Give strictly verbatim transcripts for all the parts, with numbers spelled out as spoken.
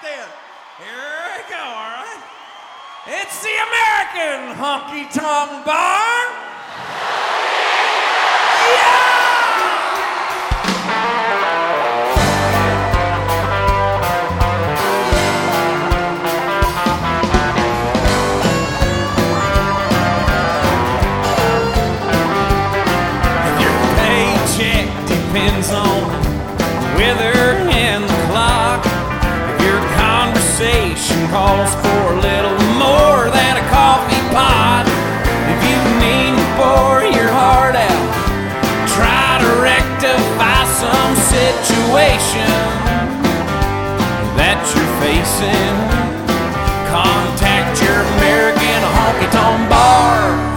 then. Here we go, all right? It's the American Honky Tonk Bar. Yeah! Depends on the weather and the clock. If your conversation calls for a little more than a coffee pot, if you mean to pour your heart out, try to rectify some situation that you're facing, contact your American Honky Tonk Bar.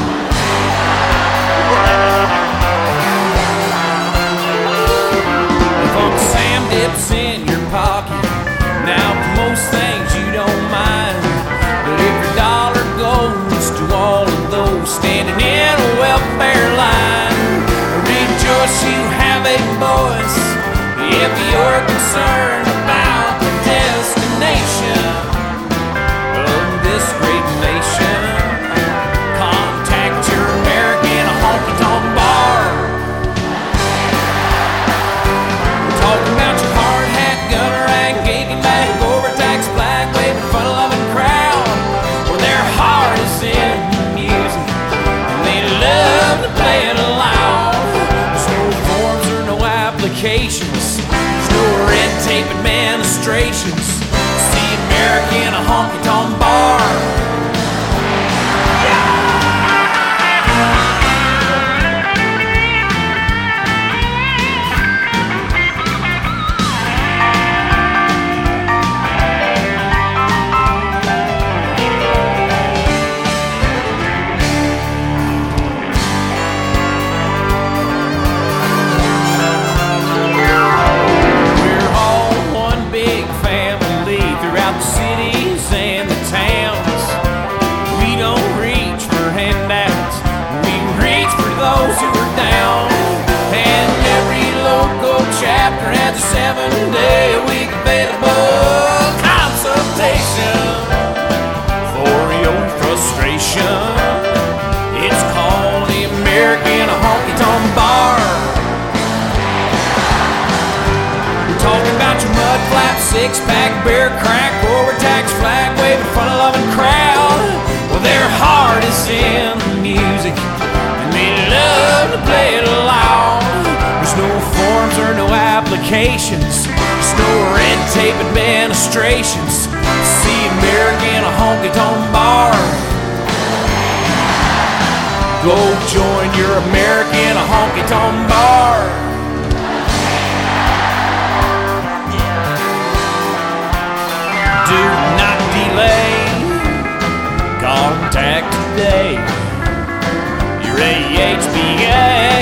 Dips in your pocket. Now most things you don't mind, but if your dollar goes to all of those standing in a welfare line, rejoice you have a voice if you're concerned about the destination of this great nation. Contact your American Honky Tonk Bar. We're talking about your hard hat, gunner rag, gagging bag, overtax, flag waving, fun-loving crowd. Well, their heart is in the music, and they love to play it loud. There's no forms or no applications, there's no red tape administrations. It's the American Honky Tonk Bar. Chapter has a seven-day-a-week available consultation for your frustration. It's called the American Honky Tonk Bar. We're talking about your mud flap, six-pack, beer crack, overtax, flag waving, fun-loving crowd. Well, their heart is in the music, and they love to play it loud. There's no forms or no applications, there's no red tape administrations. It's the American Honky Tonk Bar. Go join your American Honky Tonk Bar. Do not delay, contact today your A H B A